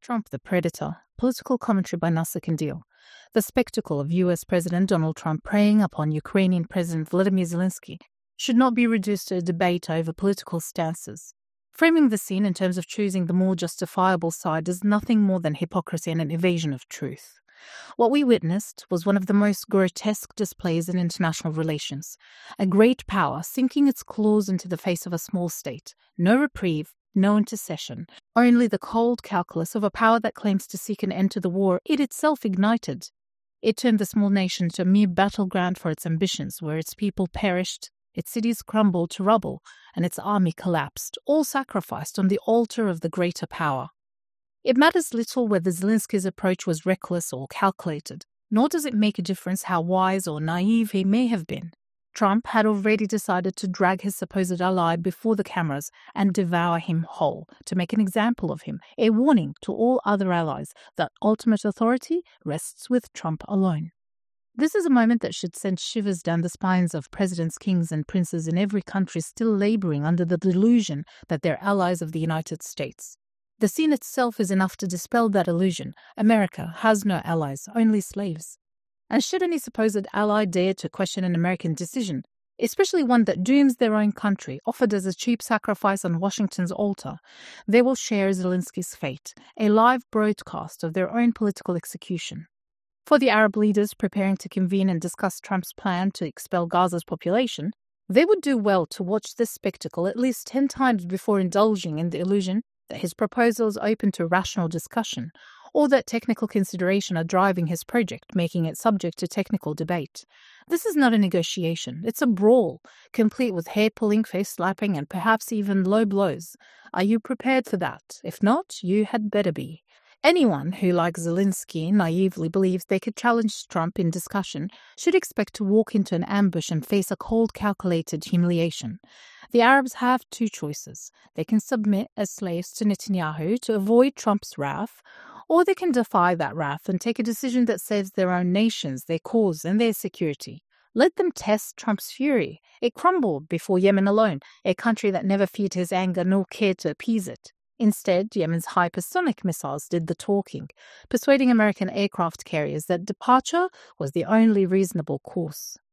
Trump the Predator, political commentary by Nasser Kandil. The spectacle of US President Donald Trump preying upon Ukrainian President Volodymyr Zelensky should not be reduced to a debate over political stances. Framing the scene in terms of choosing the more justifiable side is nothing more than hypocrisy and an evasion of truth. What we witnessed was one of the most grotesque displays in international relations. A great power sinking its claws into the face of a small state. No reprieve, no intercession, only the cold calculus of a power that claims to seek an end to the war it itself ignited. It turned the small nation to a mere battleground for its ambitions, where its people perished, its cities crumbled to rubble, and its army collapsed, all sacrificed on the altar of the greater power. It matters little whether Zelensky's approach was reckless or calculated, nor does it make a difference how wise or naive he may have been. Trump had already decided to drag his supposed ally before the cameras and devour him whole, to make an example of him, a warning to all other allies that ultimate authority rests with Trump alone. This is a moment that should send shivers down the spines of presidents, kings, and princes in every country still laboring under the delusion that they're allies of the United States. The scene itself is enough to dispel that illusion. America has no allies, only slaves. And should any supposed ally dare to question an American decision, especially one that dooms their own country, offered as a cheap sacrifice on Washington's altar, they will share Zelensky's fate, a live broadcast of their own political execution. For the Arab leaders preparing to convene and discuss Trump's plan to expel Gaza's population, they would do well to watch this spectacle at least 10 times before indulging in the illusion that his proposal is open to rational discussion, or that technical consideration are driving his project, making it subject to technical debate. This is not a negotiation. It's a brawl, complete with hair-pulling, face-slapping, and perhaps even low blows. Are you prepared for that? If not, you had better be. Anyone who, like Zelensky, naively believes they could challenge Trump in discussion should expect to walk into an ambush and face a cold, calculated humiliation. The Arabs have two choices. They can submit as slaves to Netanyahu to avoid Trump's wrath, or they can defy that wrath and take a decision that saves their own nations, their cause, and their security. Let them test Trump's fury. It crumbled before Yemen alone, a country that never feared his anger nor cared to appease it. Instead, Yemen's hypersonic missiles did the talking, persuading American aircraft carriers that departure was the only reasonable course.